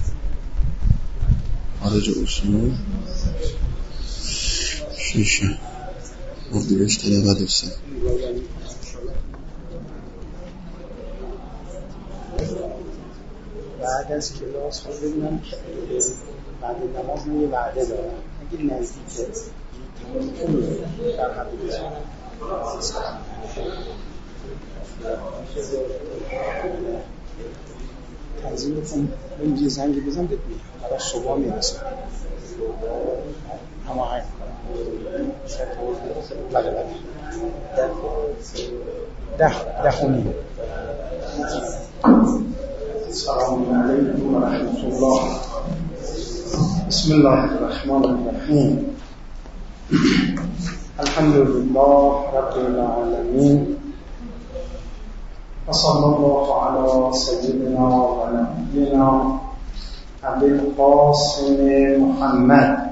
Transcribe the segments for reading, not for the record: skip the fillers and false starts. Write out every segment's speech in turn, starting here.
خارج اصول شیشه اردیبهشت 93. بعد از کلاس رو ببینم که بعد نماز من یه وعده دارم اگه نزدیکه در حد بزنم تنظیم بکن بریم یه زنگی بزن بهت میگم برای صبح میرسه اما هنگ بله ده خونی. السلام علیکم و رحمت الله. بسم الله الرحمن الرحیم. الحمد لله رب العالمین و صلی الله علی سیدنا و نبینا ابی القاسم محمد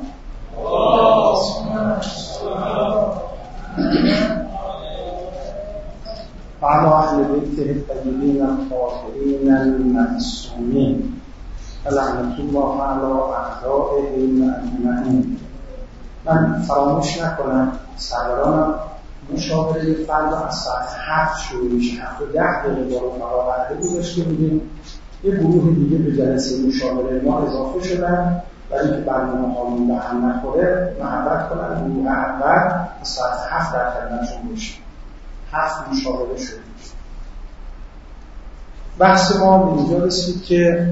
و علی اهل بیته الطیبین الطاهرین المعصومین لعنة الله علی اعدائهم اجمعین. من فراموش نکنم سرورانم مشاوره فردا از ساعت 7 شروع میشه. 7 و 10 دقیقه رو فراورده گذاشته بودیم. یه گروه دیگه به جلسه مشاوره ما اضافه شدن ولی که برنامه هامون به هم نخوره محبت کنن گروه اول از ساعت 7 در خدمتشون باشیم. 7 مشاوره شد. بحث ما به اینجا رسید که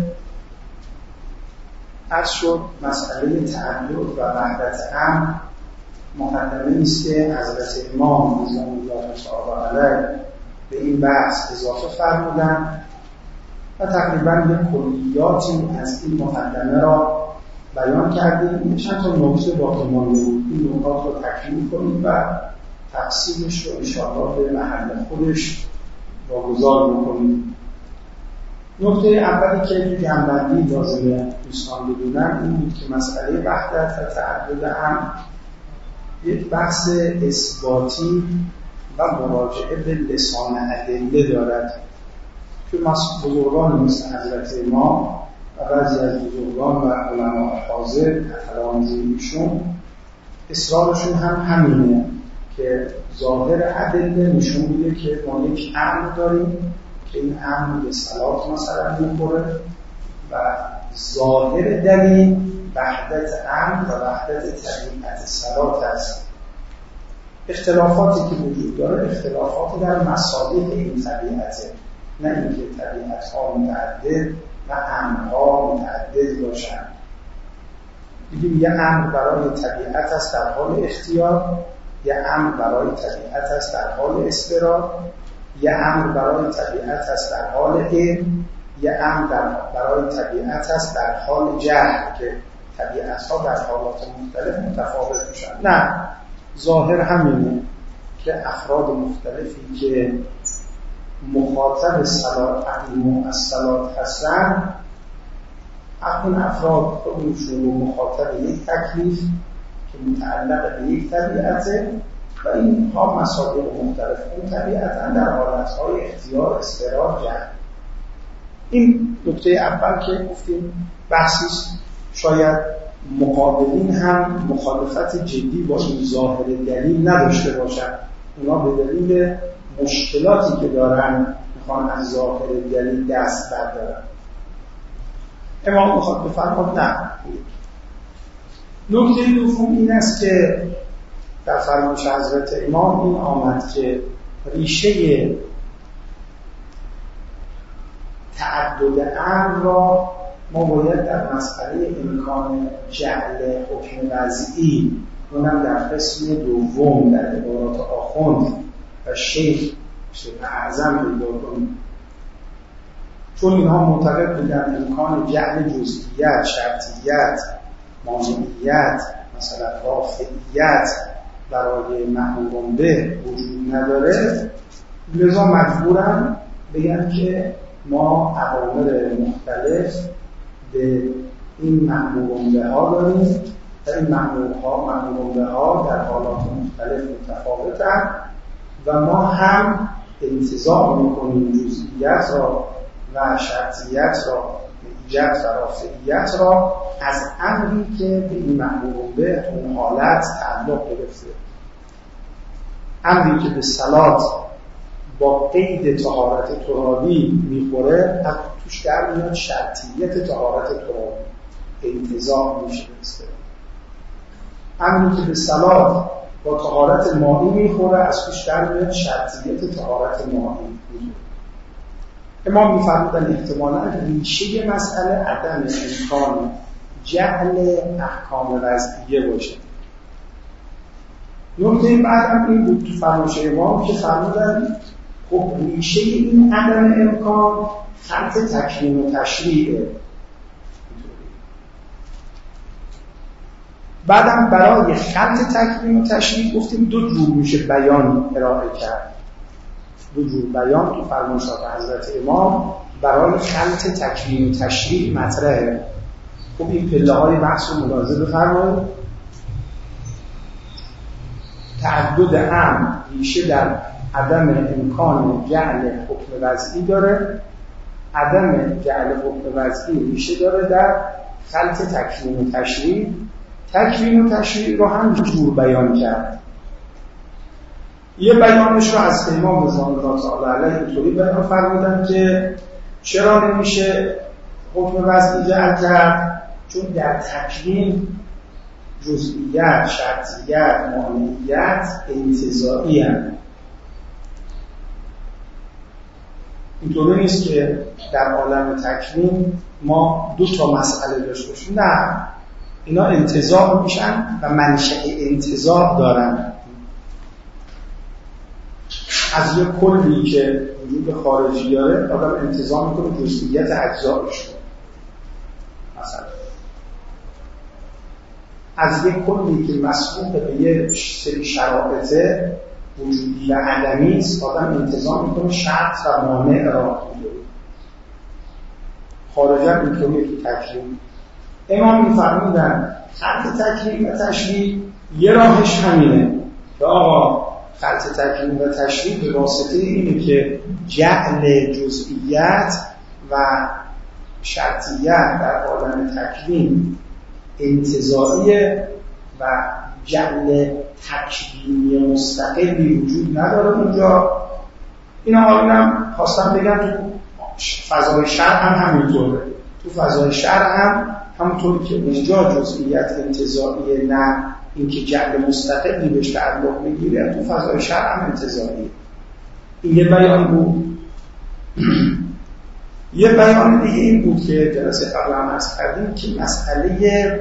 عرض شد مسئله تعدد و وحدت امر مقدمه است که حضرت امام رضوان الله تعالی علیه به این بحث اضافه فرمودند و تقریباً یک کلیاتی از این مقدمه را بیان کردیم. چند تا نکته باقی مانده بود. این نکات رو تکمیل کنیم و تقسیمش رو انشاءالله به محل خودش واگذار بکنیم. نکته اولی که تو جنبندی لازمه دوستان بدونن این بود که مسئله وحدت و تعدد هم یک بحث اثباتی و مراجعه به لسان ادله دارد که بزرگان مثل حضرت امام و بعضی از بزرگان و علماء حاضر تلامذه‌شون اصرارشون هم همینه که ظاهر ادله نشون میده که ما یک امر داریم که این امر به صلات مثلا میخوره و ظاهر دلیل وحدت امر و وحدت طبیعت صلات است. اختلافاتی که وجود داره اختلافات در مصالح این طبیعته، نه اینکه طبیعت‌ها متعدد و امرها متعدد باشند. دیگه یه امر برای طبیعت است در حال اختیار، یه امر برای طبیعت است در حال اضطرار، یه امر برای طبیعت است در حال علم، یه امر برای طبیعت است در حال جهل که طبیعت‌ها در حالات مختلف متفاوت میشن. نه، ظاهر همینه که افراد مختلفی که مخاطب عقیم از صلات هستن اون افراد خودشون مخاطب یک تکلیف که متعلق به یک طبیعته و این ها مصادیق مختلف اون طبیعتاً در حالتهای اختیار، اضطرار، جهل. این نکته اول که گفتیم بحثیست. شاید مقابلین هم مخالفت جدی با این ظاهر دلیل نداشته باشن. اونا به دلیل مشکلاتی که دارن میخوان از ظاهر دلیل دست بردارن. امام میخواد بفرماد نه. نکته دوم این است که در فرمایش حضرت امام این آمد که ریشه تعدد امر را ما باید در مسئله امکان جعل حکم وضعی اونم در قسم دوم در عبارات آخوند و شیخ اعظم پیدا کنیم، چون اینها معتقد بودن امکان جعل جزئیات، شرطیت، مانعیت، مثلا رافعیت برای مأمور به وجود نداره، لذا مجبورن بگن که ما اوامر مختلف به این مأمور به ها داریم و این مأمور به ها در حالات مختلف متفاوتن و ما هم انتزاع میکنیم جزئیات را و شرطیت را، ایت و رافعیت را از امری که به این مأمور به اون حالت تعلق گرفته. امری که به صلات با قید طهارت ترابی میخوره، از توش در میاد شرطیت طهارت ترابی، انتزاع میشه بسته. امری که به صلات با طهارت مائی میخوره، از توش در میاد شرطیت طهارت مائی میخوره. امام میفرمودن احتمالاً ریشه مسئله عدم امکان جعل احکام وضعیه باشه. نکته بعدم این بود تو فرمایش امام که فرمودن خب ریشه این عدم امکان خط تکوین و تشریعه. بعدم برای خط تکوین و تشریع گفتیم دو جور میشه بیان ارائه کرد. دو جور بیان تو فرمایشات حضرت امام برای خط تکوین و تشریع مطرحه. خب این پله‌های بحث رو ملاحظه بفرمایید. تعدد امر ریشه در عدم امکان جعل حکم وضعی داره، عدم جعل حکم وضعی ریشه داره در خلط تکوین و تشریع. تکوین و تشریع رو هم جور بیان کرد. یه بیانش رو از امام رضوان الله تعالی علیه اینطوری بیان فرمودن که چرا نمیشه حکم وضعی جعل کرد؟ چون در تکوین جزئیات، شرطیت، مانعیت انتزاعی هستند. اینطوری نیست که در عالم تکوین ما دو تا مسئله داشته باشیم، نه، اینا انتزاع میشن و منشأ انتزاع دارن. از یک کلی که وجود خارجی داره آدم انتزاع میکنه جزئیات اجزایش رو. مثلا از یک کلی که مسبوق به یه سری شرایط وجودی و عدمی است آدم انتزاع میکنه شرط و مانع را می‌دونه. خارجا اینطوریه که تکوین. امام می‌فرمودن خط تکوین و تشریع یه راهش همینه که آقا خط تکوین و تشریع به واسطه اینه که جعل جزئیات و شرطیت در عالم تکوین انتزاعیه و جعل تکوینی مستقلی وجود نداره اونجا. این آقایونم خواستم بگم تو فضای شرع هم همینطوره. تو فضای شرع هم همونطوری که اونجا جزئیات انتزاعیه، نه اینکه جعل مستقلی بهش تعلق بگیره، تو فضای شرع هم انتزاعیه. این یه بیان بود. یه بیان دیگه این بود که جلسه قبل هم عرض کردیم که مسئله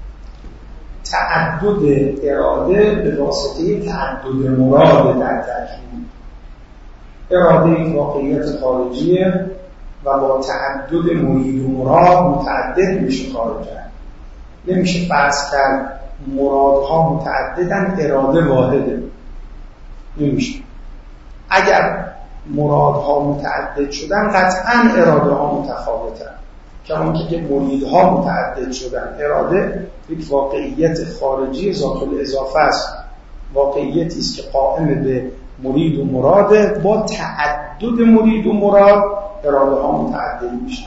تعدد اراده به واسطه تعدد مراد در تکوین. اراده واقعیت خارجیه و با تعدد مرید و مراد متعدد میشه خارجه. نمیشه فرض کرد مرادها متعددن اراده واحده. نمیشه. اگر مرادها متعدد شدن قطعاً اراده ها متفاوتن. کمان که مریدها متعدد شدن، اراده یک واقعیت خارجی ذات الاضافه است، واقعیتی است که قائم به مرید و مراده. با تعدد مرید و مراد اراده ها متعدد میشن.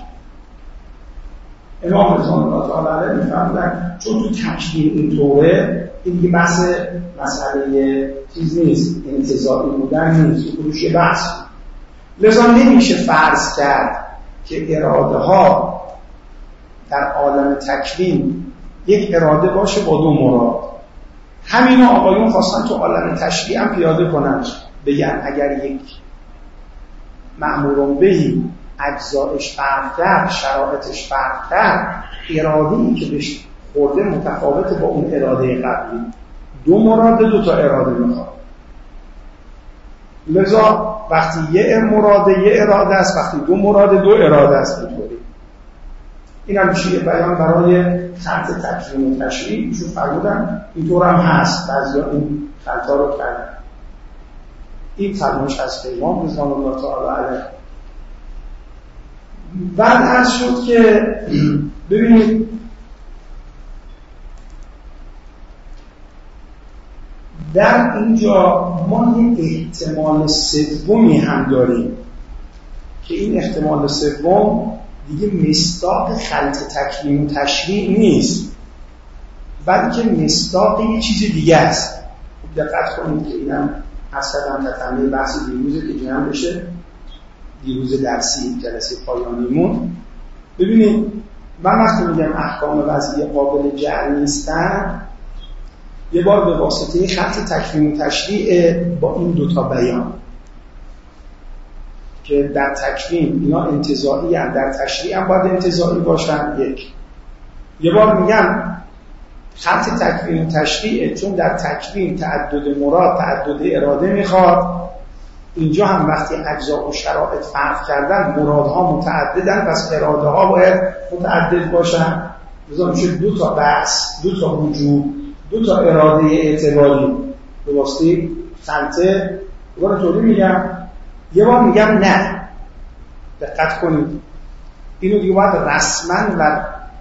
امام رضوان الله تعالی علیه میفرمودن چون تو تکوین اینطوره، این دیگه بحث مسئله چیز نیست، انتزاعی بودن نیست، خودش یه بحث. لذا نمیشه فرض کرد که اراده ها در عالم تکوین یک اراده باشه با دو مراد. همین آقایون خواستن تو عالم تشریع هم پیاده کنن، بگن اگر یک مأمور بهی اجزایش فرق کرد، شرایطش فرق کرد، اراده‌ای که بهش خورده متفاوته با اون اراده قبلی. دو مراد دو تا اراده میخواد. لذا وقتی یه مراد یه اراده است، وقتی دو مراد دو اراده است. اینطوری این هم میشه یه بیان برای خط تکوین و تشریع. ایشون فرمودن اینطور هم هست، بعضیا این خطا رو کردن. این فرمایش از امام رضوان الله تعالی علیه. بعد عرض شد که ببینید در اینجا ما یک احتمال سومی هم داریم که این احتمال سوم دیگه مصداق خلط تکوین و تشریع نیست، بلکه مصداق یه چیز دیگه است. دقت کنید که اینم اصلا تتمه بحث دیروزه که جمع بشه، دیروز درسی جلسه پایانیمون. ببینید من وقتی میگم احکام وضعی قابل جعل نیستن، یه بار به واسطه خط تکوین و تشریع با این دوتا بیان که در تکوین اینا انتزاعی هم، در تشریع هم باید انتزاعی باشن. یه بار میگم خط تکوین و تشریع چون در تکوین تعدد مراد تعدد اراده میخواد، اینجا هم وقتی اجزا و شرایط فرق کردن مرادها متعددن، پس اراده ها باید متعدد باشن. لذا میشه دو تا بحث، دو تا وجود، دو تا اراده اعتباری به واسطه خلطه. دوباره طوری میگم، یه بار میگم نه، دقت کنید اینو دیگه باید رسما و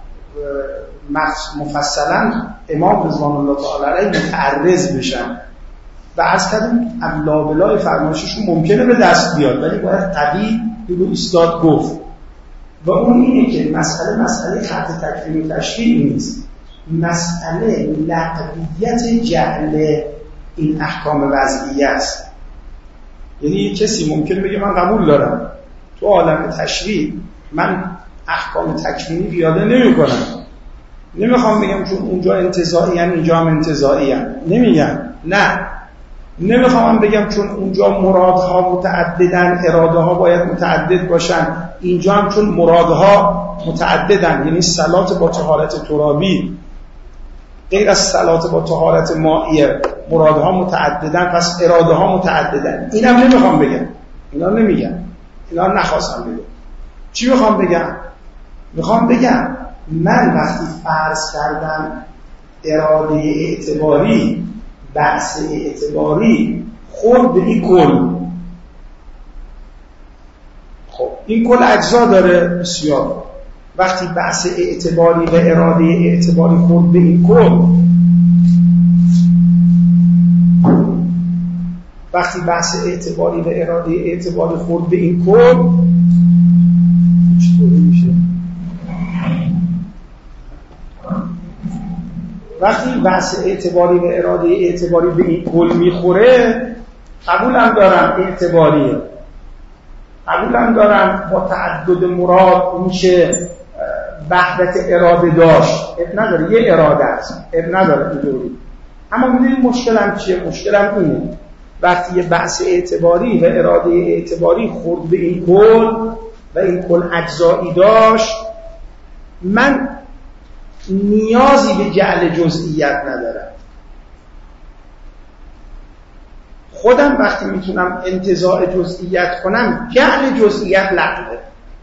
مفصلا امام رضوان الله تعالی علیه متعرض بشن و از کردیم لابلای فرمایششون ممکنه به دست بیاد، ولی باید قوی بگو ایستاد گفت. و اون اینه که مسئله خط تکوین و تشریع نیست، مسئله لغویت جعل این احکام وضعیه است. یعنی کسی ممکنه بگه من قبول دارم تو عالم تشریع من احکام تکوینی پیاده نمی کنم، نمیخوام بگم چون اونجا انتزاعی هم اینجا هم انتزاعی هم، نمیگم نه، نمیخوام بگم چون اونجا مرادها متعددن اراده ها باید متعدد باشن، اینجا هم چون مرادها متعددن، یعنی صلات با طهارت ترابی غیر از صلات با طهارت مائیه مرادها متعددن، پس اراده ها متعددن. اینم نمیخوام بگم، اینا نمیگم، اینا نخواستم بگم. چی میخوام بگم؟ میخوام بگم من وقتی فرض کردم اراده اعتباری، بحث اعتباری خود به این کل، خب این کل اجزا داره بسیار، وقتی بحث اعتباری و اراده اعتباری خود به این کل، وقتی بحث اعتباری و اراده اعتباری خود به این کل، چطوری میشه؟ وقتی بحث اعتباری و اراده اعتباری به این کل میخوره، قبولم دارم اعتباریه، قبولم دارم با تعدد مراد میشه وحدت اراده داشت، اب نداره یه اراده است، اب نداره اینجوری. اما میدونید مشکلم چیه؟ مشکلم اینه وقتی یه بحث اعتباری و اراده اعتباری خورد به این کل و این کل اجزایی داشت، من نیازی به جعل جزئیت ندارم. خودم وقتی میتونم انتزاع جزئیت کنم، جعل جزئیت لغوه.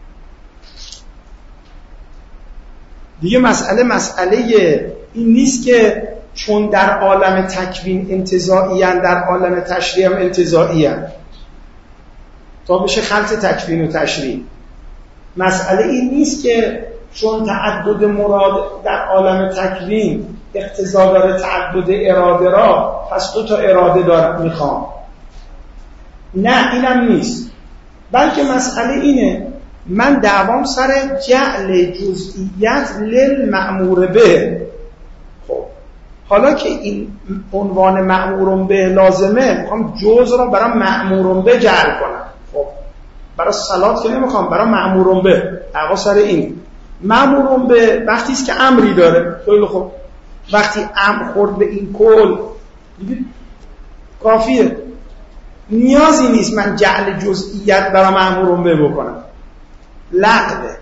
دیگه مسئله این نیست که چون در عالم تکوین انتزاعی هستند در عالم تشریع هم انتزاعی هستند تا بشه خلط تکوین و تشریع. مسئله این نیست که چون تعدد مراد در عالم تکوین اقتضا داره تعدد اراده را، پس دو تا اراده دارم میخوام. نه، اینم نیست، بلکه مسئله اینه من دعوام سر جعل جزئیت للمأمور به. خب حالا که این عنوان مأمور به لازمه، میخوام جزء را برای مأمور به جعل کنم. خب برای صلات که نمیخوام، برای مأمور به. دعوا سر این مأمور به وقتی است که امری داره. خیلی خوب، وقتی امر خورد به این کل کافیه، نیازی نیست من جعل جزئیت برای مأمور به بکنم. لغوه.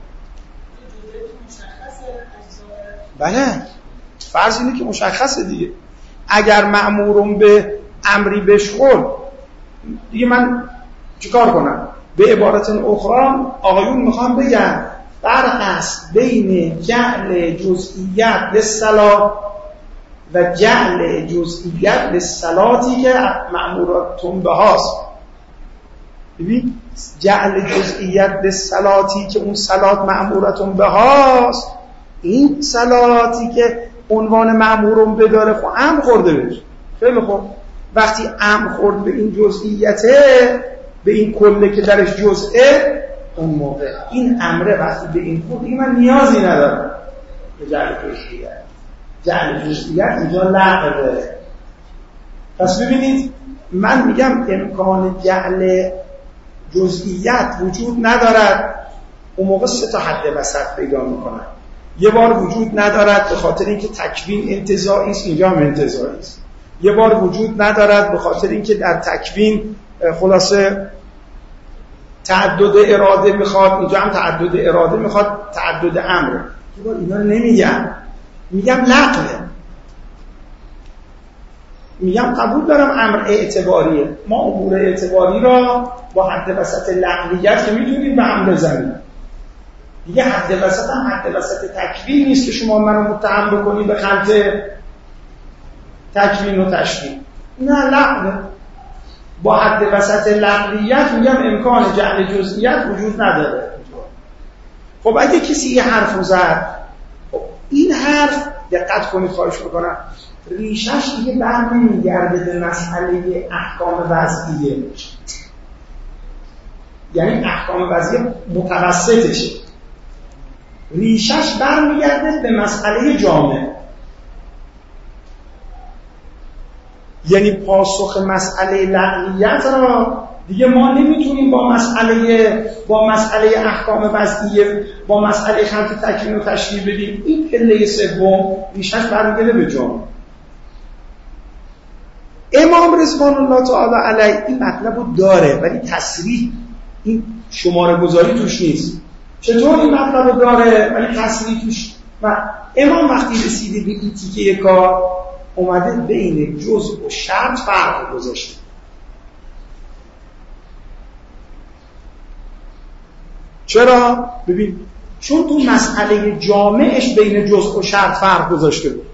بله، فرض اینه که مشخصه دیگه. اگر مأمور به امری بشخور دیگه من چیکار کنم؟ به عبارت اخرى آقایون میخوام بگم فرق است بین جعل جزئیت للصلاة و جعل جزئیت للصلاتی که مأموراتون به هاست. ببین جعل جزئیت للصلاتی که اون صلات مأموراتون به هاست، این صلاتی که عنوان مأمورون بداره خب امر خورده بشه. خیلی خوب، وقتی امر خورد به این جزئیته، به این کله که درش جزئه، اون موقع این امره وقتی به این خود دیگه من نیازی ندارم به جعل جزئیات. جعل جزئیات اینجا لغوه. پس ببینید من میگم امکان جعل جزئیات وجود ندارد، اون موقع 3 تا حد وسط پیدا میکنن. یه بار وجود ندارد به خاطر اینکه تکوین انتزاعی است، اینجا هم انتزاعی است. یه بار وجود ندارد به خاطر اینکه در تکوین خلاصه تعدد اراده میخواد، اینجا هم تعدد اراده میخواد، تعدد امر. یه بار اینا رو نمیگم، میگم لغوه. میگم قبول دارم امر اعتباریه، ما امور اعتباری را با حد وسط لغویت که میتونیم به هم بزنیم. دیگه حد وسط هم حد وسط تکوین نیست که شما منو متهم بکنید به خلط تکوین و تشبیه. نه لغوه. با حد وسط لغویت میگم امکان جعل جزئیات وجود نداره. خب اگه کسی یه حرف زد، خب این حرف دقت کنید خواهش میکنم ریشش دیگه برنمیگرده به مسئله احکام وضعیه، یعنی احکام وضعیه متوسطشه، ریشش برمیگرده به مسئله جامع. یعنی پاسخ مسئله لغویت را دیگه ما نمیتونیم با مسئله احکام وضعیه، با مسئله خلط تکوین و تشریح بدیم. این پله سوم ریشش برمیگرده به جامع. امام رضوان الله تعالی علیه این مطلب رو داره ولی تصریح این شماره گذاری توش نیست. چطور این مطلب رو داره ولی تصریح توش؟ و امام وقتی رسیده به این تیکه کار اومده بین جزء و شرط فرق گذاشته. چرا؟ ببین چون تو مسئله جامعش بین جزء و شرط فرق گذاشته بود،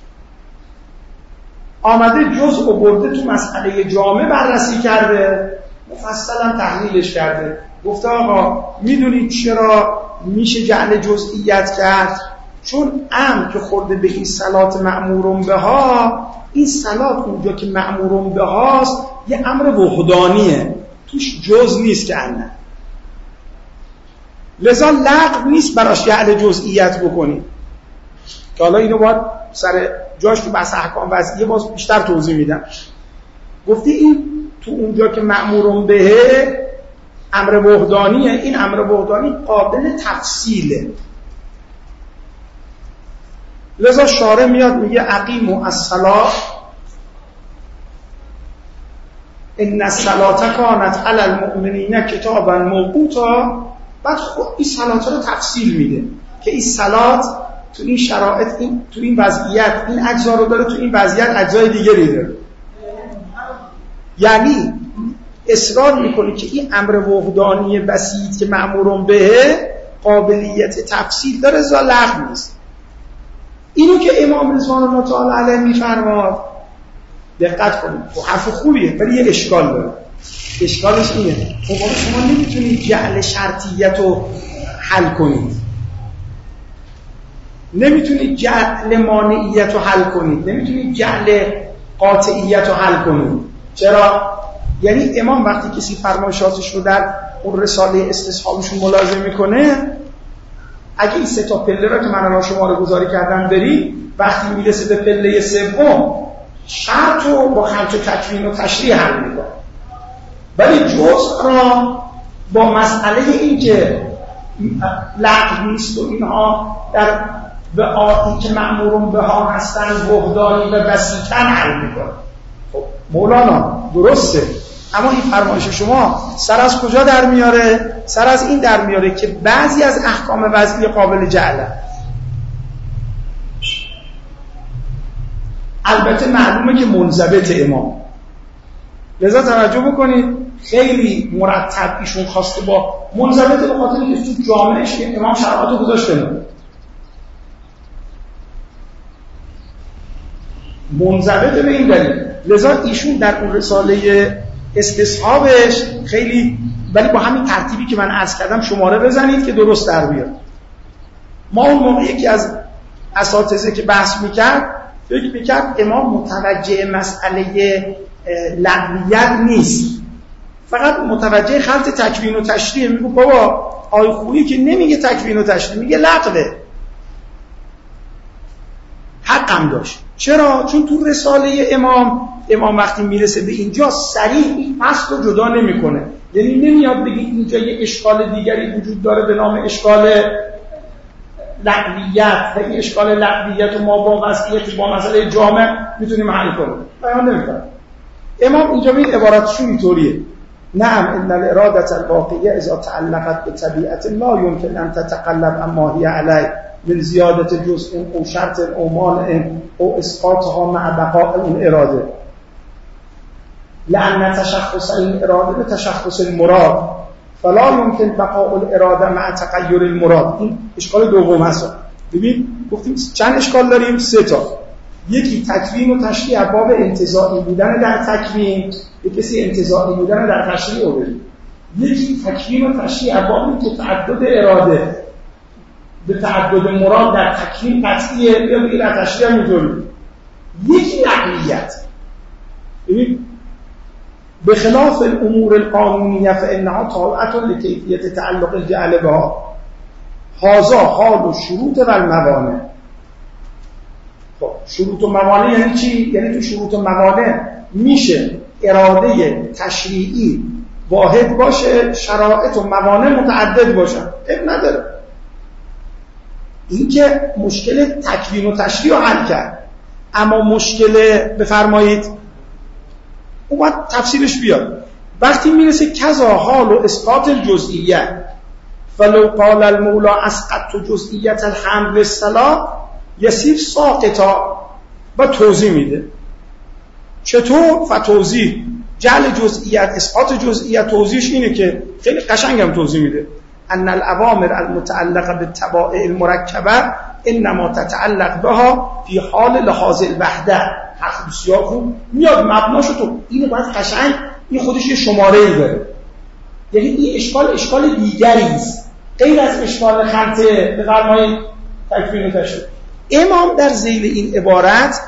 آمده جزء و برده تو مسئله جامع بررسی کرده، مفصلا تحلیلش کرده، گفته آقا میدونید چرا میشه جعل جزئیات کرد؟ چون امر که خورده به این صلات مأمورون بها، این صلات اونجا که مأمورون بهاست یه امر وحدانیه، توش جز نیست که انه، لذا لغو نیست براش جعل جزئیات بکنی. که حالا اینو باید سر جاش تو بحث احکام وضعیه باز بیشتر توضیح میدم. گفتی این تو اونجا که مأمورون بهه امر وحدانیه، این امر وحدانی قابل تفصیله. لذا شارع میاد میگه اقیموا الصلاة ان الصلاة کانت علی المؤمنین کتابا موقوتا. بعد خب این صلات رو تفصیل میده که این صلات تو این شرایط، تو این وضعیت این اجزا رو داره، تو این وضعیت اجزای دیگری داره. یعنی اصرار میکنه که این امر وحدانی بسیط که مأمورون به قابلیت تفصیل داره، زا لغو نیست. اینو که امام رضوان الله تعالی علیه میفرماد دقت کنید، خب حرف خوبیه ولی یه اشکال داره. اشکالش اینه خب شما نمیتونید جعل شرطیت رو حل کنید، نمیتونید جعل مانعیت رو حل کنید، نمیتونید جعل قاطعیت رو حل کنید. چرا؟ یعنی امام وقتی کسی فرمایشاتش رو در اون رساله استصحابشون ملاحظه میکنه، اگه این 3 تا پله رو که من الان شما رو گزاری کردم بری، وقتی میرسه به پله سوم شرط رو با خلط و تکوین و تشریح حل میکنه، ولی جزء را با مسئله این که لغو نیست و اینها در به آیی که مأمورون بها هستن وحدانی و بسیطن حل میکنه. خب مولانا درسته، اما این فرمایش شما سر از کجا در میاره؟ سر از این در میاره که بعضی از احکام وضعی قابل جعله. البته معلومه که منضبط امام، لذا توجه بکنید خیلی مرتب ایشون خواسته با منضبط به خاطر اینکه تو جامعهش که امام شرایطو گذاشته منضبط به این دلیل، لذا ایشون در اون رساله استصحابش خیلی، ولی با همین ترتیبی که من عرض کردم شماره بزنید که درست در بیاد. ما اون موقع یکی از اساتذه که بحث میکرد فکر میکرد امام متوجه مسئله لغویت نیست، فقط متوجه خلط تکوین و تشریح. میگه بابا آیه خویی که نمیگه تکوین و تشریح، میگه لغوه. حقم داشت. چرا؟ چون تو رساله امام وقتی میرسه به اینجا صریح این فصل رو جدا نمیکنه. یعنی نمیاد بگه اینجا یه اشکال دیگری وجود داره به نام اشکال لغویت و این اشکال لغویت و ما با وضعیت با مسئله جامع میتونیم حل کنیم. بیان نمیکنه. امام اینجا این عبارتشون اینطوریه: نعم ان الاراده الواقعیه اذا تعلقت بطبیعت لا يمكن ان تتقلب عما هي عليه من زیادت جزء او شرط او مانع او اسقاطها مع بقاء اون اراده، لأن تشخص این اراده به تشخص المراد فلا يمكن بقاء الاراده مع تغیر المراد. این اشکال دوم هست. ببین گفتیم چند اشکال داریم؟ 3 تا. یکی تکوین و تشریح باب انتزاعی بودن در تکوین، یکی انتزاعی بودن در تشریح رو بریم. یکی تکوین و تشریح باب تعدد اراده به تعدد مراد در تکوین قطعیه یا بگیر در تشریح هم می‌دونیم. یکی لغویت. ببین به خلاف الامور القانونیه فانها تابعه لکیفیت تعلق الجعل بها هذا حال و شروط و الموانع. خب شروط و موانع یعنی چی؟ یعنی تو شروط و موانع میشه اراده تشریعی واحد باشه، شرایط و موانع متعدد باشن، عیب نداره. این که مشکل تکوین و تشریع رو حل کرد، اما مشکل بفرمایید اون باید تفسیرش بیاد. وقتی میرسه کذا حال و اسقاط الجزئیه فلو قال المولا اسقطت جزئیت الحمل للصلاة یسیر ساقطا و توضیح میده. چطور؟ فتوضیح جعل جزئیت اسقاط جزئیت توضیحش اینه که خیلی قشنگم توضیح میده: ان الاوامر المتعلقه بالطبائع المرکبه انما تتعلق بها فی حال لحاظ الوحده. حرف بسیار خوب میاد مبناشو تو اینو باید قشنگ این خودش یه شماره‌ای داره. یعنی این اشکال دیگری است غیر از اشکال خلط به فرمای تکوین و تشریح. امام در ذیل این عبارت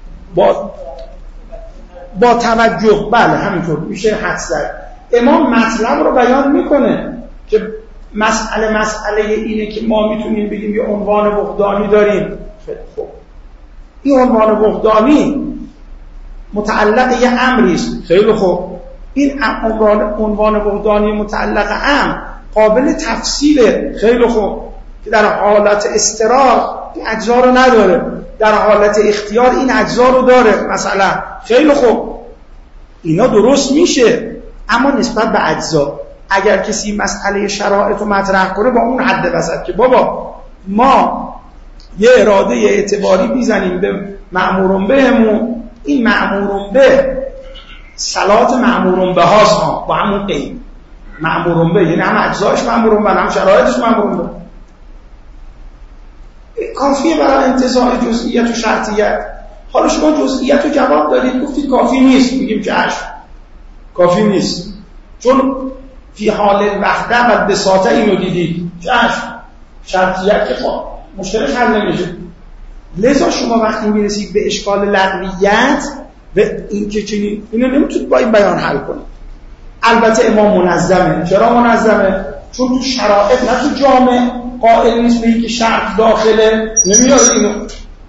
با توجه بله همینطور میشه حدس زد. امام مطلب رو بیان میکنه که مسئله اینه که ما میتونیم بگیم یه عنوان وحدانی داریم. خب این عنوان وحدانی متعلق یه امری است. خیلی خوب این عنوان وحدانی متعلق امر قابل تفصیله. خیلی خوب که در حالت اضطرار این اجزا رو نداره، در حالت اختیار این اجزا رو داره مثلا. خیلی خوب اینا درست میشه، اما نسبت به اجزا اگر کسی مسئله شرایط رو مطرح کنه با اون حد وسط که بابا ما یه اراده اعتباری میزنیم به مأمورون بهمون، این مأمورون به صلات مأمورون به هاست ها با همون قید مأمورون به، یعنی هم اجزایش مأمورون به هم شرایطش مأمورون به. کافیه برای انتزاع جزئیت و شرطیت. حالا شما جزئیت رو جواب دادید گفتید کافی نیست، میگیم که کافی نیست چون فی حال وحده و بساطه اینو دیدید شرطیت که مشکلش حل نمیشه. لذا شما وقتی میرسید به اشکال لغویت به این که چنین اینو نمیتونید با این بیان حل کنید. البته امام منظمه. چرا منظمه؟ چون تو شرایط نه تو جامع قائل نیست به این که شرط داخله نمیاد اینو.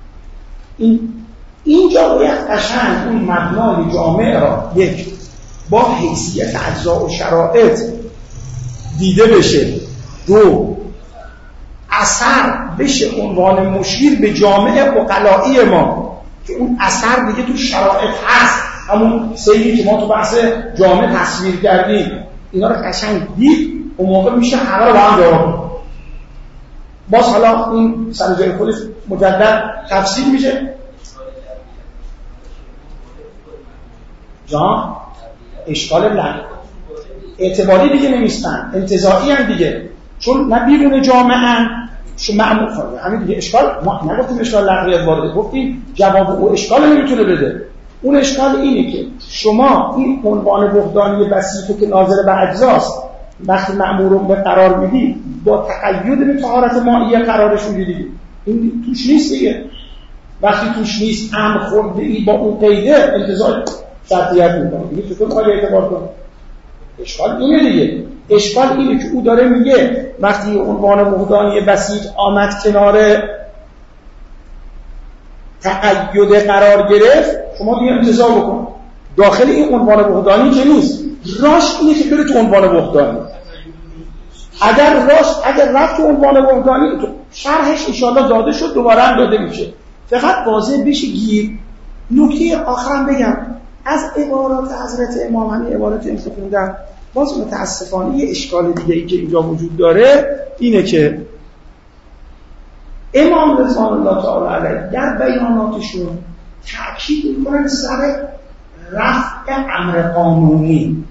اینجا باید قشنگ اون مبنای جامع را یک با حیثیت اجزا و شرایط دیده بشه، دو اثر بشه عنوان مشیر به جامع عقلائی ما که اون اثر دیگه تو شرایط هست، همون سیری که ما تو بحث جامع تصویر کردیم اینا رو قشنگ دید، اون موقع میشه همه رو با هم جواب. باز حالا این سر جای خودش مجدد تفسیر میشه. جان اشکال لغو اعتباری دیگه نمیستن، انتزاعی هم دیگه، چون نه بیرون جامعه شو معمول فرده همین دیگه. اشکال ما نگفتیم اشکال لغویت وارده، گفتیم جواب او اشکال نمیتونه بده. اون اشکال اینه که شما این عنوان وحدانی بسیطو که ناظر به اجزاست وقتی مأمورون به قرار میدی با تقید به طهارت مائیه قرارش میدی، این توش نیست دیگه. وقتی توش نیست امر خورده ای با اون قیده انتزاع شرطیت میکنه دیگه. چطور باید اعتبار کنه؟ اشکال اینه دیگه. اشکال اینه که او داره میگه وقتی عنوان وحدانی بسیط آمد کنار تقید قرار گرفت، شما دیگه انتظار بکن داخل این عنوان وحدانی که نیست. راش اینه که بره تو عنوان وحدانی. اگر رفت تو عنوان وحدانی تو شرحش انشاءالله داده شد، دوباره هم داده میشه. فقط واضح بشه گیر. نکته آخرم بگم از عبارات حضرت امام، همین عبارات این که خوندم، باز متاسفانه یه اشکال دیگه ای که اینجا وجود داره اینه که امام رضوان الله تعالی علیه در بیاناتشون تأکید میکنن سر رفع امر قانونی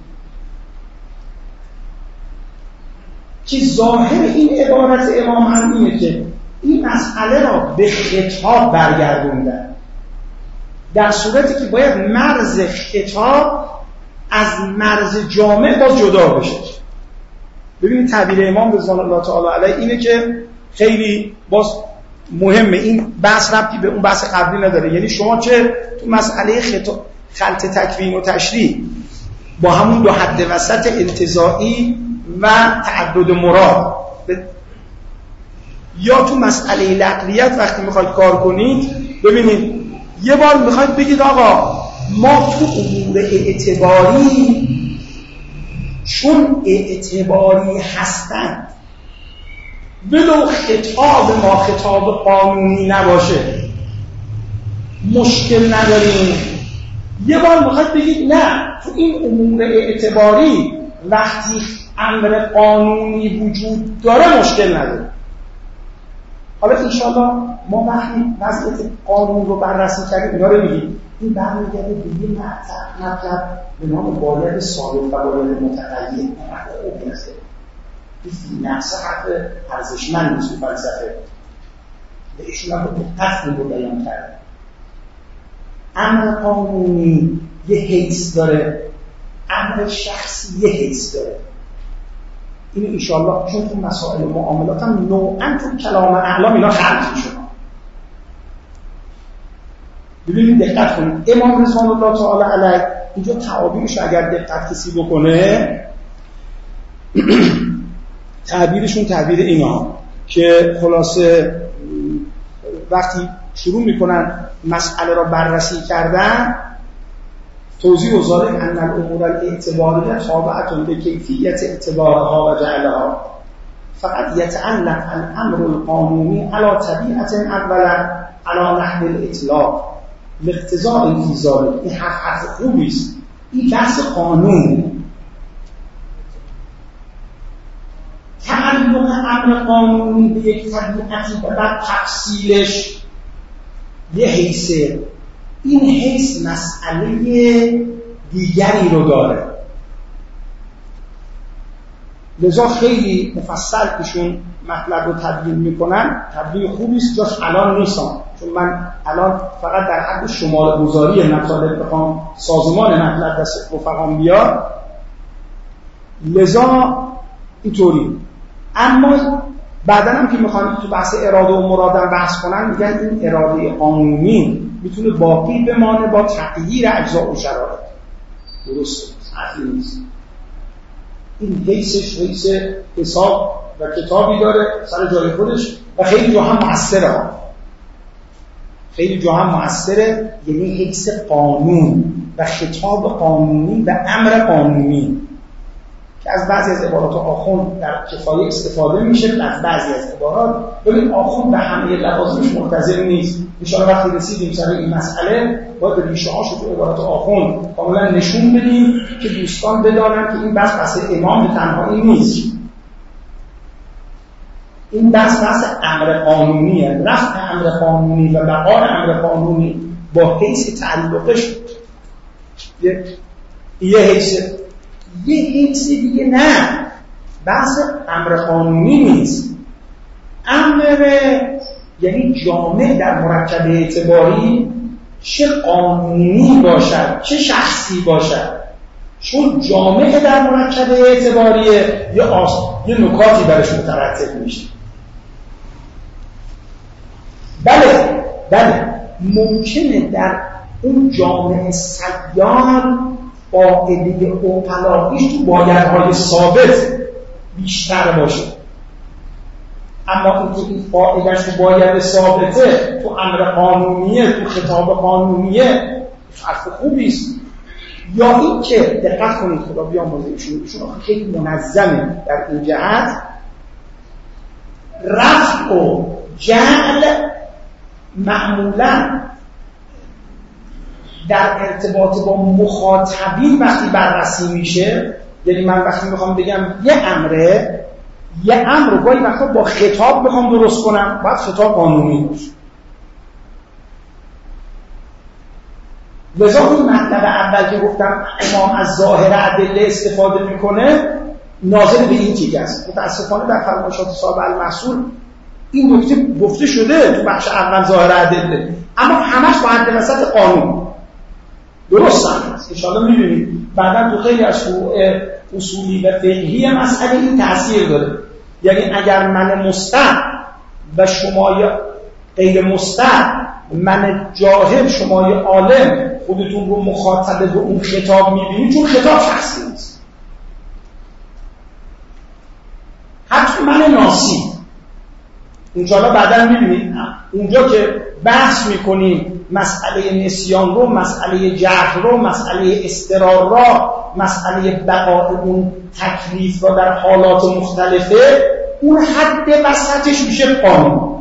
که ظاهر این عبارت امام هم اینه که این مسئله را به خطاب برگردوندن، در صورتی که باید مرز خطاب از مرز جامع باز جدا بشه. ببینید تعبیر امام رضوان الله تعالی علیه اینه که خیلی باز مهمه. این بحث ربطی به اون بحث قبلی نداره. یعنی شما چه تو مسئله خلط تکوین و تشریع با همون دو حد وسط انتزاعی و تعدد مراد، یا تو مسئله لغویت وقتی میخواید کار کنید، ببینید یه بار میخواید بگید آقا ما تو امور اعتباری چون اعتباری هستند ولو خطاب ما خطاب قانونی نباشه مشکل نداریم. یه بار میخواید بگید نه تو این امور اعتباری وقتی امر قانونی وجود داره مشکل نداره. حالا انشاءالله ما وقتی وضعیت قانون رو بررسی کردیم اینا رو میگیم. این برمیگرده به یه مطلب به نام باید ثابت و باید متقید. این است این نقص حق ارزشمند نیست تو فلسفه. به ایشون هم دقت رو بیان کرده. امر قانونی یه حیث داره، امر شخصی یه حیث داره. این انشاءالله چون تو مسائل معاملات هم نوعاً تو کلام اعلام اینا خلق میشه. ببینید دقت کنید امام رضوان الله تعالی علیه اینجا تعابیرش اگر دقت کسی بکنه تعبیرشون تعبیر اینا که خلاصه وقتی شروع میکنن مسئله را بررسی کردن توضیح و ذالک ان الامور الاعتباریه تابعه لکیفیت اعتبارها و جعلها فقط یتعلق الامر القانونی على طبیعت اولا على نحو الاطلاق لاقتضاء فی ذلک. این حرف خوبی است. این بحث قانون تعلق امر قانونی به یک طبیعتی و بعد تفصیلش یه حیثه. این حیث مسئله دیگری رو داره. لذا خیلی مفصل ایشون مطلب رو تبیین میکنن. تبیین خوبی است، جاش الان نیستم چون من الان فقط در حد شماره گذاری مطالب بخوام سازمان مطلب دست رفقام بیاد. لذا اینطوری. اما بعداً هم که میخوان تو بحث اراده و مرادم بحث کنن میگن این اراده قانونی میتونه باقی بمانه با تغییر اجزا و شرایط. درسته، حرفی نیست. این حیثش حیث حساب و کتابی داره سر جای خودش و خیلی جا هم مؤثره. خیلی جا هم مؤثره، یعنی حیث قانون و خطاب قانونی و امر قانونی که از بعضی از عبارات آخوند در کفایه استفاده میشه. از بعضی از عبارات ببین آخوند به همه لوازمش ملتزم نیست. انشاءالله وقتی رسیدیم سر این مسئله باید به ریشه هاشو تو عبارات آخوند کاملا نشون بدیم که دوستان بدانن که این بحث امام به تنهایی نیست. این بحث امر قانونیه. رفع امر قانونی و بقای امر قانونی با حیث تعلقش یه حیث دیگه نه. بحث امر قانونی نیست. امر یعنی جامع در مرکب اعتباری چه قانونی باشد چه شخصی باشد، چون جامع در مرکب اعتباریه یه نکاتی برش مترتب میشه. بله ممکنه در اون جامع سیار قاعده عقلاییش تو بایدهای ثابت بیشتر باشه. اما اینکه این قاعده‌اش تو باید ثابته، تو امر قانونیه، تو خطاب قانونیه، حرف خوبی است. یا این که دقت کنید خدا بیامرزه ایشون خیلی منظمه در این جهت، رفع و جعل معمولاً در ارتباط با مخاطبین وقتی بررسی میشه، یعنی من وقتی میخوام بگم یه امر رو گاهی وقتا با خطاب میخوام درست کنم، باید خطاب قانونی باشه. لذا اون مطلب اول که گفتم امام از ظاهر ادله استفاده میکنه ناظر به این تیکه است. متاسفانه در فرمایشات صاحب المحصول این نکته گفته شده تو بخش اول ظاهر ادله، اما همش با حد وسط قانون درست هست. ان شاءالله می‌بینید بعدا تو خیلی از اصولی و فقهی مسئله این تاثیر داره. یعنی اگر من مستعد و شما غیر مستعد، من جاهل شما عالم، خودتون رو مخاطب به اون خطاب می‌بینید، چون خطاب شخصی نیست. حتی من ناسی انشاءالله بعدا می‌بینید اونجا که بحث می‌کنیم مسئله نسیان رو، مسئله جهل رو، مسئله استرار رو، مسئله بقای اون تکلیف رو در حالات مختلفه، اون حد وسطش میشه قانون.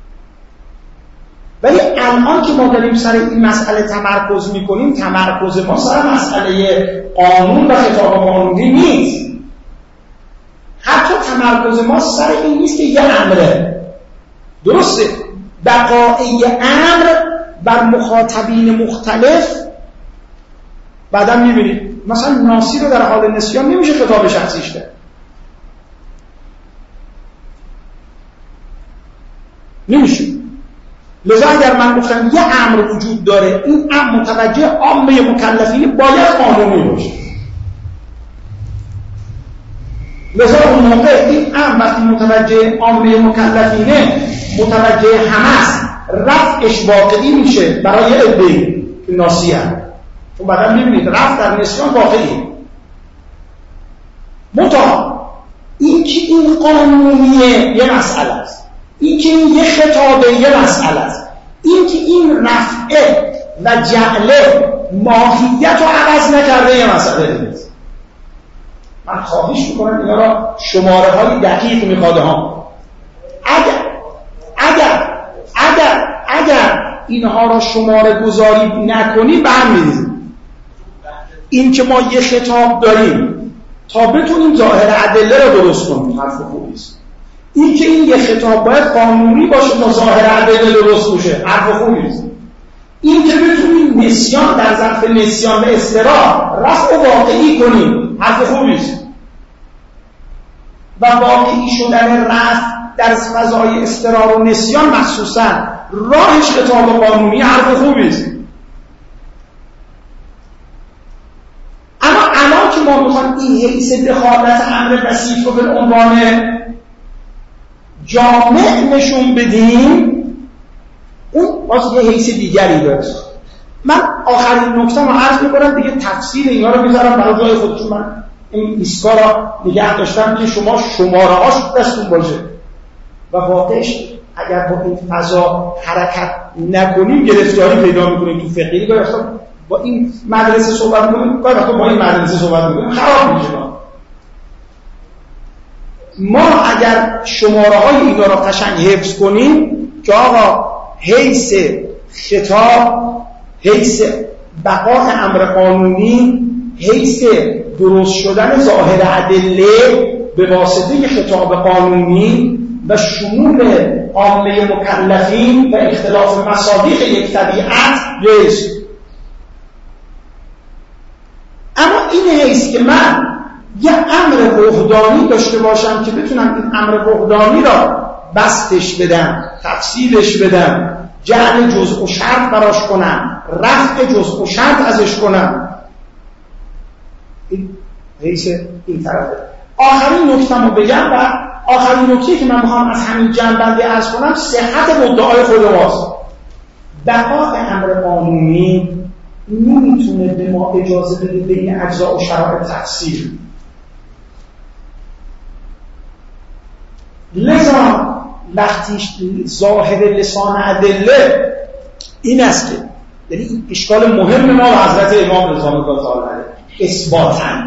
ولی الان که ما داریم سر این مسئله تمرکز میکنیم، تمرکز ما سر مسئله قانون و خطاب قانونی نیست. حتی تمرکز ما سر این نیست که یه امره، درسته، بقای امر بر مخاطبین مختلف. بعدا میبینید مثلا ناسی رو در حال نسیان نمیشه خطاب شخصیش کرد، نمیشه. لذا اگر من گفتم یه امر وجود داره، این امر متوجه عامه مکلفین باید قانونی باشه. لذا اون موقع این امر وقتی متوجه عامه مکلفینه، متوجه همه است، رفعش واقعی میشه برای عده‌ای که ناسی هست. چون بعدا میبینید رفع در نسیان واقعی. این که این قانونیه یه مسئله است، این که این یه خطابه یه مسئله است، این که این رفعه و جعله ماهیت رو عوض نکرده یه مسئله نیست. من خواهش میکنم اینا را شماره های دقیق میخواده ها. اگر اینها را شماره گذاری نکنی برمی‌ریزیم. این که ما یه خطاب داریم تا بتونیم ظاهر ادله را درست کنیم، حرف خوبی است. این که این یه خطاب باید قانونی باشه تا ظاهر ادله درست بشه، حرف خوبی است. این که بتونیم نسیان در ظرف نسیان و استرار رفع واقعی کنیم، حرف خوبی است. و واقعی شدن رفع در فضای استرار و نسیان مخصوصا راهش خطاب قانونی، حرف خوبی است. اما الان که ما میخوایم این حیث دخالت امر بسیط رو به عنوان جامع نشون بدیم، اون باز یه حیث دیگری داره. من آخرین نکته رو عرض میکنم دیگه، تفصیل اینا رو میذارم برای جای خودشون. من این ایسکا را نگه داشتم که شما شماره هاش دستون باشه و واقعش اگر با این فضا حرکت نکنیم گرفتاری پیدا میکنیم. تو فقهی گاهی وقتا با این مدرسه صحبت میکنیم، گاهی وقتا با این مدرسه صحبت میکنیم، خراب میشه. ما اگر شماره های اینا را قشنگ حفظ کنیم که آقا حیث خطاب، حیث بقای امر قانونی، حیث درست شدن ظاهر ادله به واسطه خطاب قانونی و شمول عامه مکلفین و اختلاف مصادیق یک طبیعت جایز. اما این حیث که من یه امر وحدانی داشته باشم که بتونم این امر وحدانی را بستش بدم، تفصیلش بدم، جعل جزء و شرط براش کنم، رفع جزء و شرط ازش کنم، این حیث این طرفه. آخرین نکته رو بگم و آخرین نکته که من میخوام از همین جنبندی عرض کنم صحت مدعای خود ماست. بقای امر قانونی نمیتونه به ما اجازه بده بین اجزا و شرایط تفسیر. لذا وقتی ظاهر لسان ادله این است که یعنی اشکال مهم ما و حضرت امام رضوان الله تعالی علیه اثباتاً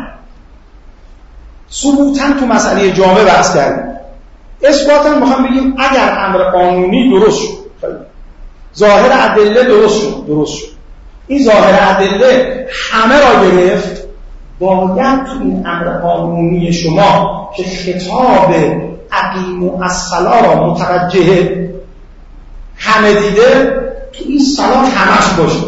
ثبوتاً تو مسئله جامع بحث کردیم. اثباتاً میخوام بگیم اگر امر قانونی درست شد، ظاهر ادله درست شد، این ظاهر ادله همه را گرفت، باید تو این امر قانونی شما که خطاب اقیموا الصلاة را متوجه همه دیده، تو این صلاة همش باشه.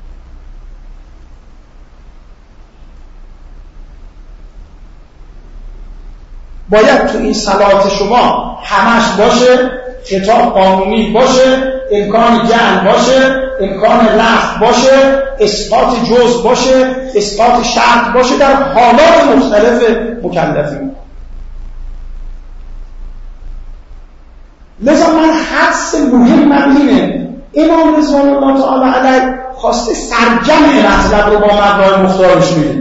باید تو این صلاة شما همش باشه، خطاب قانونی باشه، امکان جمع باشه، امکان لغو باشه، اسقاط جزء باشه، اسقاط شرط باشه در حالات مختلف مکلفین. لذا من حدس مهم اینه امام رضوان الله تعالی علیه خواسته سرجم مطلب رو با مبنای مختارش میده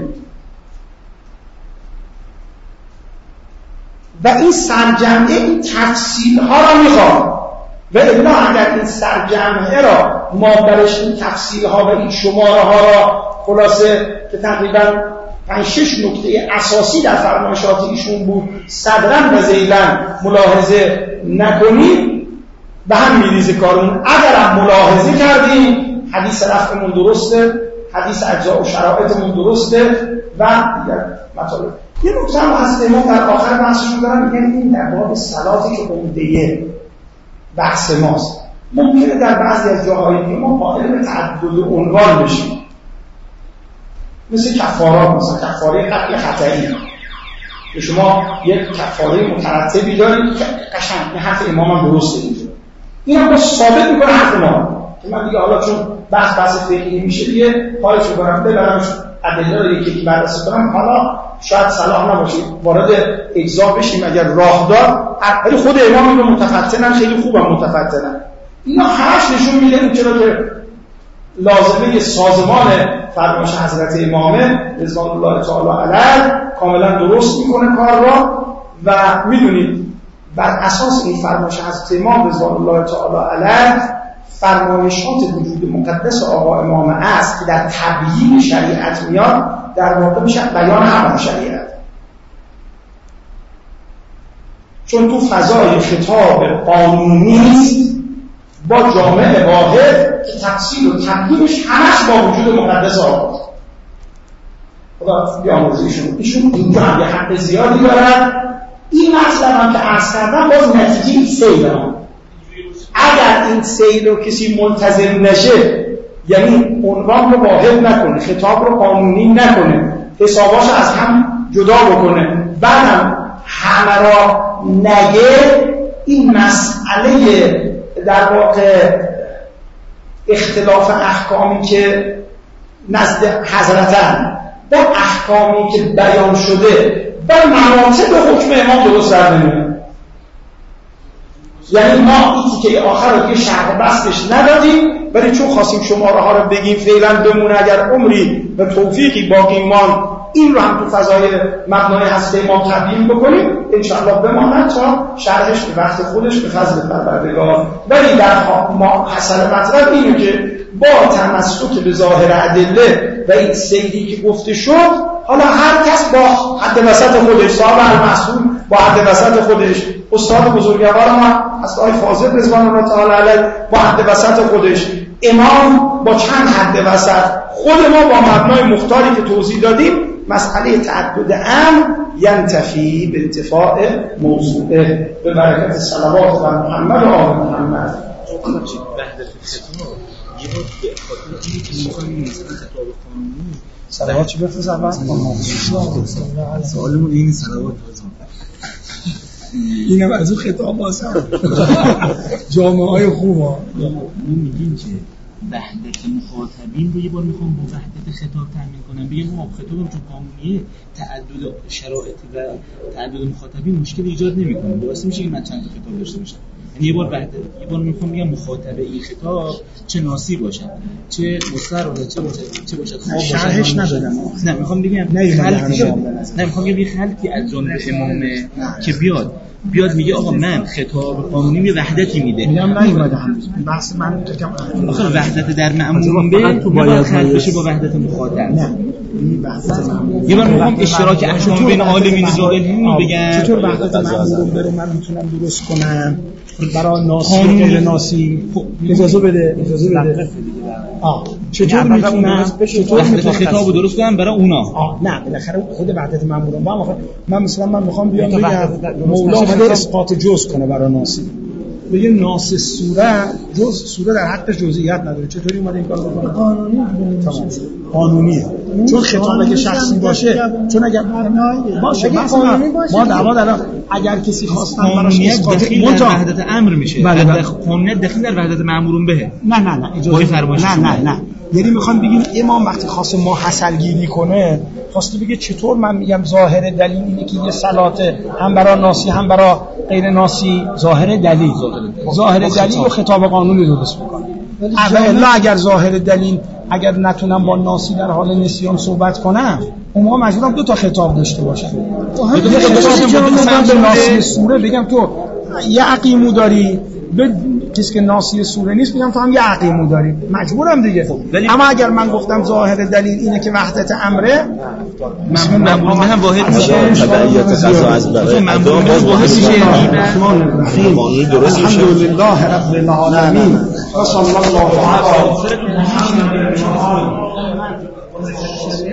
و این سرجمعه این تفصیل ها را میخواد و الا اگر این سرجمعه را ما برش این تفصیل ها و این شماره ها را خلاصه که تقریبا 5-6 نکته اساسی در فرمایشات ایشون بود صدرا و ذیلا ملاحظه نکنیم به هم میریزه کارمون. اگر هم ملاحظه کردیم حدیث رفعمون درسته، حدیث اجزا و شرایطمون درسته و دیگر مطالب. یه نکته هم از امام در آخر بحثشون دارن میگن این در باب صلاتی که عمده بحث ماست. ممکنه در بعضی از جاهای دیگه ما قائل به تعدد عنوان بشیم، مثل کفارات، مثلا کفاره قتل خطایی که شما یک کفاره مترتبی دارید که قشنگ این حرف امام هم درسته اینجا. این هم با ثابت میکنه حرف ما که من دیگه حالا چون بحث فقهی میشه دیگه پایش میکنم ببرم ادله رو یکی بررسی کنم، حالا شاید صلاح نباشه وارد اجزا بشیم اگر راه داد، ولی خود امام رو متفتنن، خیلی خوبم متفتنن. اینا همش نشون میده اون چرا که لازمه سازمان فرمایش حضرت امامه رضوان الله تعالی علیه کاملا درست میکنه کار را و میدونید بر اساس این فرمایش حضرت امام رضوان الله تعالی علیه فرمایشات وجود مقدس آقا امام است که در تبیین شریعت میاد در واقع میشه بیان همون شریعت، چون تو فضای خطاب قانونی است با جامعه واحد که تفصیل و تبیینش همش با وجود مقدس آقا است. خدا بیامرزه ایشون اینجا هم یه حق زیادی دارن. این مطلب هم که عرض کردم باز نتیجه سیل هم اگر این سیل رو کسی ملتزم نشه، یعنی عنوان رو واحد نکنه، خطاب رو قانونی نکنه، حساباش از هم جدا بکنه، بعدم همه را نگه، این مسئله در واقع اختلاف احکامی که نزد حضرتن با احکامی که بیان شده و مراتب حکم امام درست در نمیاد. یعنی ما این که آخر رو دیگه شرح بستش ندادیم، ولی چون خواستیم شماره ها رو بگیم فعلا بمونه، اگر عمری و توفیقی باقی مان این رو هم تو فضای مبنای حضرت امام تبیین بکنیم انشاءالله بماند تا شرحش به وقت خودش به فضل پروردگار. ولی در ما حاصل مطلب اینه که با تمسک به ظاهر ادله و این سیدی که گفته شد، حالا هر کس با حد وسط خودش، صاحب المسئول با حد وسط خودش، استاد بزرگوار ما از آقای فاضل رضوان الله تعالی علیه با حد وسط خودش، امام با چند حد وسط، خود ما با مبنای مختاری که توضیح دادیم، مسئله تعدد امر ینتفی به انتفاع موضوعه به برکت صلوات بر محمد و آل محمد. یه بار به خاطر اینی که می‌خوایم مثلا خطاب قانونی صلوات چی بفرست اول؟ سوالمون اینه صلوات بازم اینم از اون خطاب هستم جامعه های خوب ها میگیم که وحدت مخاطبین رو یه بار میخوام با وحدت خطاب تامین کنم، بگم ما خطابم چون قانونیه تعدد شرایط و تعدد مخاطبین مشکل ایجاد نمیکنه. درسته میشه که من چند تا خطاب داشته باشم، یعنی یه بار میخوام بگم مخاطب این خطاب چه ناسی باشد، چه مستر چه باشد خواب شرحش ندادم. نه میخوام بگم میخوام بگم یه خلقی از جانب امامه که بیاد میگه آقا من خطاب قانونی به وحدتی میده. میگم نیومده هنوز بحث من یکم آخه وحدت در معمول به تو باید خلق بشه با وحدت مخاطب. نه این وحدت معمول. یه بار میخوام اشتراک احکام بین عالمین ظاهرین بگم چطور وحدت معمول رو من میتونم درست کنم برای ناسی و غیر ناسی. اجازه بده چطور میتونم وحدت خطابو درست کنم برای اونا؟ نه بالاخره خود وحدت معمول من مثلا من میخوام بیام بگم مولا اومده اسقاط جزء کنه برای ناسی، بگه ناس سوره در حق جزئیات نداره. چطوری اومده این کارو بکنه؟ قانونیه. چون خطاب اگه شخصی باشه، چون اگر باشه ما دعوا الان اگر کسی خواستن براش اسقاط وحدت امر میشه. قانونیت دخیل در وحدت مأمورون به. نه اجازه نه یعنی میخوام بگیم امام وقتی خواسته ما حسلگیری کنه، خواسته بگه چطور من میگم ظاهر دلیل اینه که یه صلاته هم برای ناسی هم برای غیر ناسی. ظاهر دلیل رو خطاب قانونی درست میکنه. الا اگر ظاهر دلیل اگر نتونم با ناسی در حال نسیان صحبت کنم، اون موقع مجبورم دو تا خطاب داشته باشم. یه خطاب به ناسی سوره بگم تو یه عقیمو داری، به کسی که ناسی سوره نیست میگم تو هم یه عقیمو داری، مجبورم دیگه. اما اگر من گفتم ظاهر دلیل اینه که وحدت امره، مأمور هم واحد میشه. تبعیت قضا از برای مأمور واحد میشه. الحمدلله رب العالمین و صلی الله علی محمد.